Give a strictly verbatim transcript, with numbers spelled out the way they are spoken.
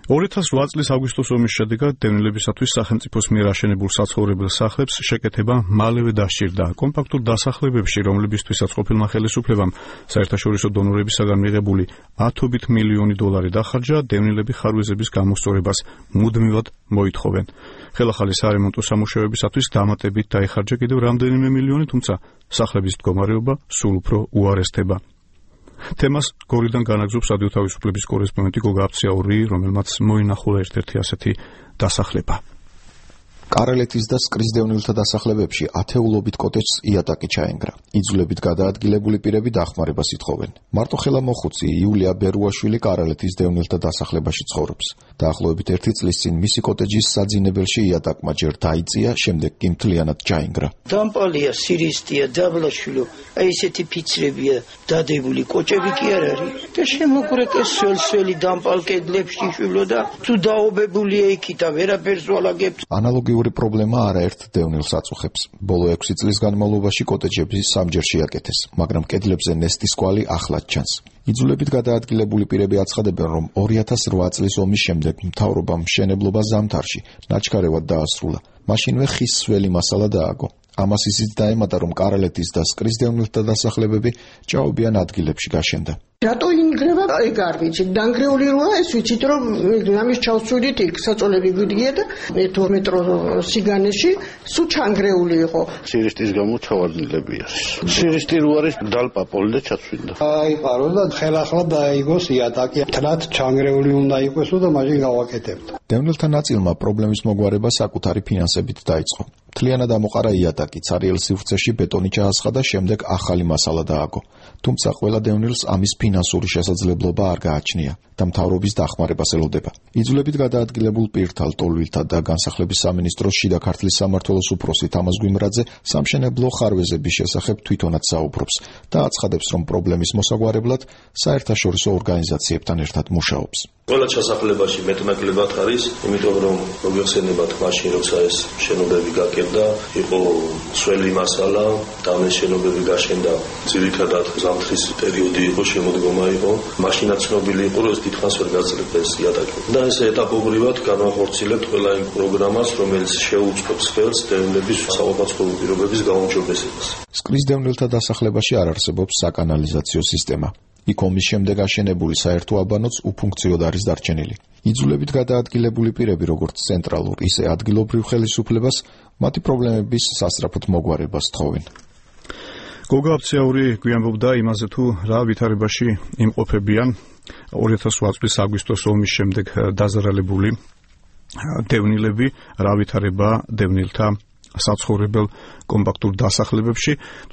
ორი ათას ოთხ წლის აგვისტოს ომის შედეგად დევნილებისათვის სახელმწიფოს მიერ აშენებულ საცხოვრებელ სახლებს შეკეთება მალევე დასჭირდა. კომპაქტურ დასახლებებში, რომლებისთვისაც ყოფილმა ხელისუფლებამ საერთაშორისო დონორებისაგან მიღებული ათობით მილიონი დოლარი დახარჯა, დევნილები ხარვეზების გამოსწორებას მუდმივად მოითხოვენ. ხელახალი სარემონტო სამუშაოებისათვის დამატებით დაიხარჯა კიდევ რამდენიმე მილიონი, თუმცა სახლების მდგომარეობა სულ უფრო უარესდება. თემას გორიდან განაგზობს რადიო თავისუფლების კორესპონდენტი გოგა აფციაური, რომელმაც მოინახულა ერთ-ერთი ასეთი დასახლება. კარელეთის და სკრის დევნილთა დასახლებებში ათეულობით კოტეჯს იატაკი ჩაენგრა. იძულებით გადაადგილებული პირები დახმარებას ითხოვენ. მარტოხელა მოხუცი იულია ბერუაშვილი კარელეთის დევნილთა დასახლებაში ცხოვრობს. დაახლოებით ერთი წლის წინ მისი კოტეჯის საძინებელში იატაკმა ჯერ დაიწია, შემდეგ კი მთლიანად ჩაენგრა. დამპალია, სირისტია, დაბლაშვილო, აი ესეთი ფიცრებია დადებული, კოჭები კი არ არის. და შემოგრეკე სველ-სველი დამპალ კედლებში შვილო და თუ დაობებულია იქით და ვერაფერს ვალაგებთ. ანალოგიური პრობლემა არაერთ დევნილს აწუხებს. ბოლო ექვსი წლის განმავლობაში კოტეჯები სამჯერ შეაკეთეს, მაგრამ კედლებზე ნესტის კვალი ახლად ჩანს. იძულებით გადაადგილებული პირები აცხადებენ, რომ ორი ათას რვა წლის ომის შემდეგ მთავრობამ მშენებლობა ზამთარში ნაჩქარევად დაასრულა. მაშინვე ხის სველი მასალა დააგო. ამას ისიც დაემატა, რომ კარელეთის და სკრის დევნილთა დასახლებები ჭაობიან ადგილებში გაშენდა. რატო ინგრევა ეგ არ ვიცით, დანგრეული როა ეს ვიცით, რომ ამის ჩავსვიდით იქ საწოლები გვიდგია და ერთ მეტრო სიგანეში სულ ჩანგრეული იყო. სირისტის გამო ჩავარდნილები არის. სირისტი რო არის დალპაპოლი და ჩაცვინდა. აიყარო და ხელახლა დაიგოს იატაკი. თლათ ჩანგრეული უნდა იყოსო და მაშინ გავაკეთებთ. დევნილთა ნაწილმა პრობლემის მოგვარება საკუთარი ფინანსებით დაიწყო. მთლიანად ამოყარა იატაკი, ცარიელ სივრცეში ბეტონი ჩაასხა და შემდეგ ახალი მასალა დააგო. თუმცა ყველა დევნილს ამის ფინანსური შესაძლებლობა არ გააჩნია და მთავრობის დახმარებას ელოდება. იძულებით გადაადგილებულ პირთა, ლტოლვილთა და განსახლების სამინისტროს შიდა ქართლის სამმართველოს უფროსი თამაზ გვიმრაძე სამშენებლო ხარვეზების შესახებ თვითონაც საუბრობს და აცხადებს, რომ პრობლემის მოსაგვარებლად საერთაშორისო ორგანიზაციებთან ერთად მუშაობს. ყველა ჩასახლებაში მეტნაკლებად არის, იმიტომ რომ მოგეხსენებათ მაშინ როცა ეს შენობები გაკეთდა, იყო სველი მასალა, და ამ შენობები გაშენდა ძირითადად ზამთრის პერიოდი იყო, შემოდგომა იყო, მაშინაც ცნობილი იყო, რომ ეს დიდხანს ვერ გაწლებდა ეს იატაკი. და ეს ეტაპობრივად განვახორციელებთ ყველა იმ პროგრამას, რომელიც შეუწყობს ხელს დევნილების საყოფაცხოვრო პირობების გაუმჯობესებას. სკრის დევნილთა დასახლებაში არ არსებობს საკანალიზაციო სისტემა. იქ ომის შემდეგ აშენებული საერთო აბანოც უფუნქციოდ არის დარჩენილი. იძულებით გადაადგილებული პირები, როგორც ცენტრალურ, ისე ადგილობრივ ხელისუფლებას, მათი პრობლემების სასწრაფოდ მოგვარებას თხოვენ. გოგა აფციაური გვიამბობდა იმაზე, თუ რა ვითარებაში იმყოფებიან ორი ათას ოთხ წლის აგვისტოს ომის შემდეგ დაზარალებული დევნილები, რა ვითარება დევნილთა საცხოვრებელ კომპაქტურ დასახლებებში.